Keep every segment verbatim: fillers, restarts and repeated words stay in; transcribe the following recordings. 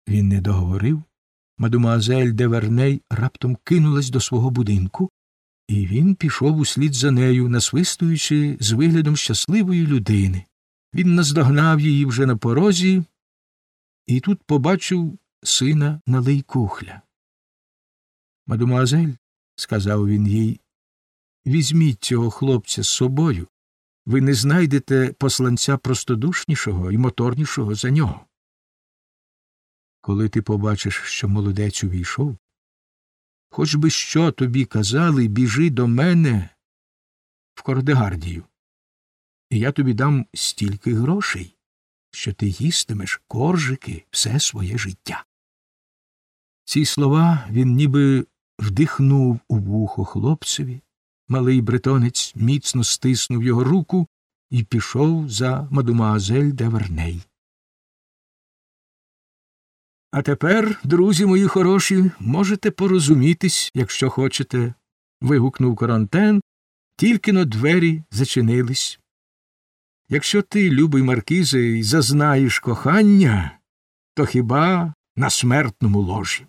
Він не договорив. Мадемуазель де Верней раптом кинулась до свого будинку, і він пішов услід за нею, насвистуючи з виглядом щасливої людини. Він наздогнав її вже на порозі, і тут побачив сина Налейкухля. «Мадемуазель», – сказав він їй, – «візьміть цього хлопця з собою. Ви не знайдете посланця простодушнішого і моторнішого за нього. Коли ти побачиш, що молодець увійшов, хоч би що тобі казали, біжи до мене в Кордегардію, і я тобі дам стільки грошей, що ти їстимеш коржики все своє життя». Ці слова він ніби вдихнув у вухо хлопцеві. Малий бретонець міцно стиснув його руку і пішов за мадемуазель де Верней. «А тепер, друзі мої хороші, можете порозумітись, якщо хочете», – вигукнув Корантен, тільки-но двері зачинились. «Якщо ти, любий маркізе, зазнаєш кохання, то хіба на смертному ложі».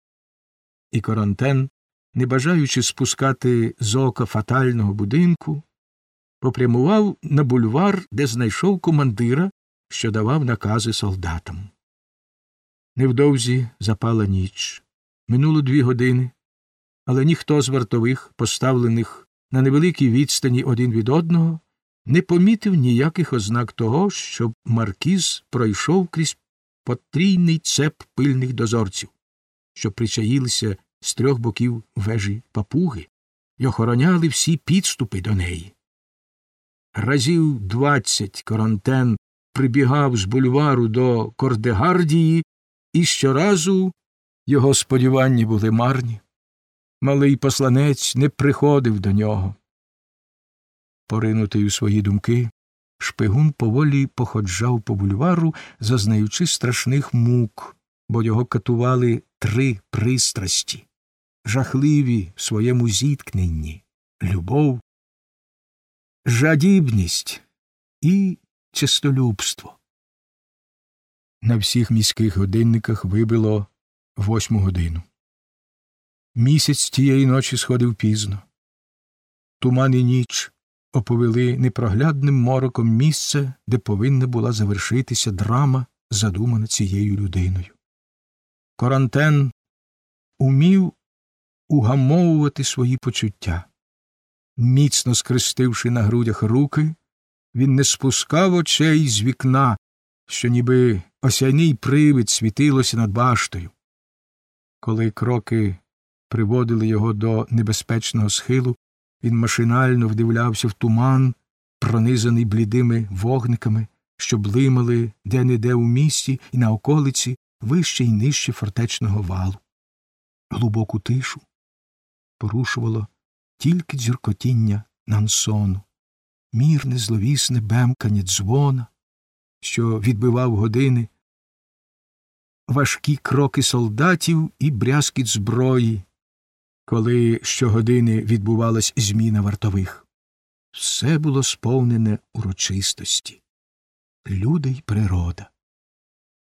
І Корантен, не бажаючи спускати з ока фатального будинку, попрямував на бульвар, де знайшов командира, що давав накази солдатам. Невдовзі запала ніч. Минуло дві години, але ніхто з вартових, поставлених на невеликій відстані один від одного, не помітив ніяких ознак того, щоб маркіз пройшов крізь потрійний цеп пильних дозорців, що причаїлися з трьох боків вежі Папуги й охороняли всі підступи до неї. Разів двадцять Корантен прибігав з бульвару до Кордегардії, і щоразу його сподівання були марні. Малий посланець не приходив до нього. Поринутий у свої думки, шпигун поволі походжав по бульвару, зазнаючи страшних мук, бо його катували три пристрасті, жахливі в своєму зіткненні – любов, жадібність і честолюбство. На всіх міських годинниках вибило восьму годину. Місяць тієї ночі сходив пізно. Туман і ніч оповели непроглядним мороком місце, де повинна була завершитися драма, задумана цією людиною. Корантен умів угамовувати свої почуття. Міцно скрестивши на грудях руки, він не спускав очей з вікна, що ніби осяйний привид світилося над баштою. Коли кроки приводили його до небезпечного схилу, він машинально вдивлявся в туман, пронизаний блідими вогниками, що блимали де-не-де у місті і на околиці, вище й нижче фортечного валу. Глибоку тишу порушувало тільки дзюркотіння Нансону, мірне зловісне бемкання дзвона, що відбивав години, важкі кроки солдатів і брязкіт зброї, коли щогодини відбувалась зміна вартових. Все було сповнене урочистості. Люди й природа,